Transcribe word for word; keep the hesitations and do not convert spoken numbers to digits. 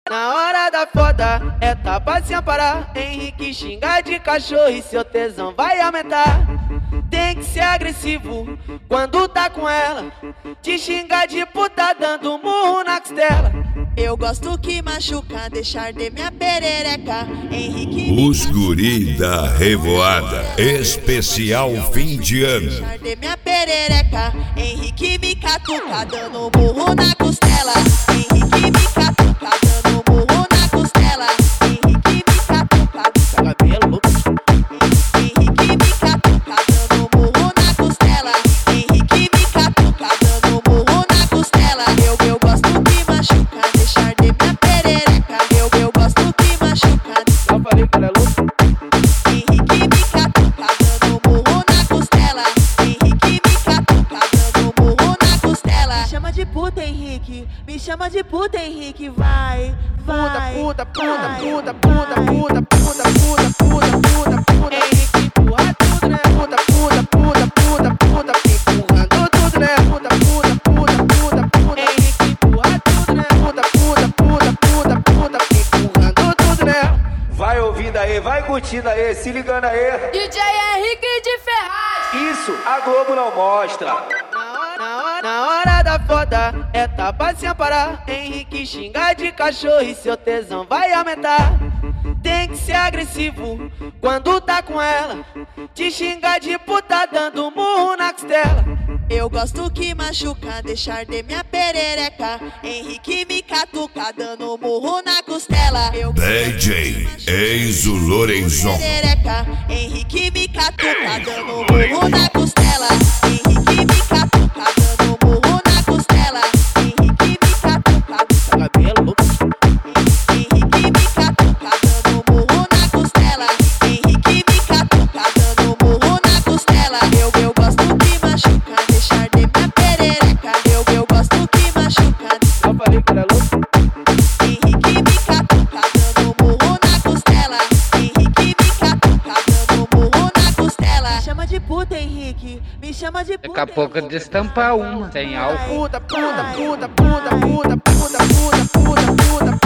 Na hora da foda é tapa sem parar. Henrique xinga de cachorro e seu tesão vai aumentar. Tem que ser agressivo quando tá com ela. Te xinga de puta dando murro na costela. Eu gosto que machuca, deixar de minha perereca. Henrique Os guri da revoada, especial fim de ano. deixar de minha perereca. Henrique me catuca, dando murro na costela. Henrique me catuca, dando murro na costela. Henrique me catuca, Cabelo Henrique me catuca, dando murro na costela. Henrique me catuca, dando murro na costela. Eu, eu gosto que machuca, deixar de minha perereca. Eu, eu gosto que machuca. eu falei que ela é louca. Henrique me catuca, dando murro na costela. Henrique me catuca, dando murro na costela. Me chama de puta, Henrique. Me chama de puta, Henrique. Vai, vai. Puta, puta, vai, puta, puta, puta, vai. puta, puta, puta, puta, puta, puta. Henrique empurra tudo, né? Puta, puta, puta, puta, puta. Empurrando tudo, né? Puta, puta, puta, puta, puta. Henrique empurra tudo, né? Puta, puta, puta, puta, puta. Empurrando tudo, né? Vai ouvindo aí, vai curtindo aí, se ligando aí. D J Henrique de Ferraz. Isso a Globo não mostra. Na hora, na hora, na hora da foda é tapa sem parar. Henrique xinga de cachorro e seu tesão vai aumentar. Tem que ser agressivo quando tá com ela. Te xinga de puta dando murro na costela. Eu gosto que machuca, deixar de minha perereca. Henrique me catuca, dando murro na costela. Eu D J Enzo Lorenzon. perereca. Henrique me catuca, dando murro na costela. Henrique me catuca, dando murro na costela. Henrique me catuca, Cabelo Henrique me catuca, dando murro na costela. Henrique me catuca, dando murro na costela. Eu, eu gosto que machuca, deixar de minha perereca. Eu, eu gosto que machuca. eu falei que ela é louca. Henrique me catuca, dando murro na costela. Henrique me catuca, dando murro na costela. Me chama de puta, Henrique. Me chama de puta. Daqui a pouco eu destampa uma, sem álcool. Puta, puta, puta, puta, puta, puta, puta, puta, puta, puta.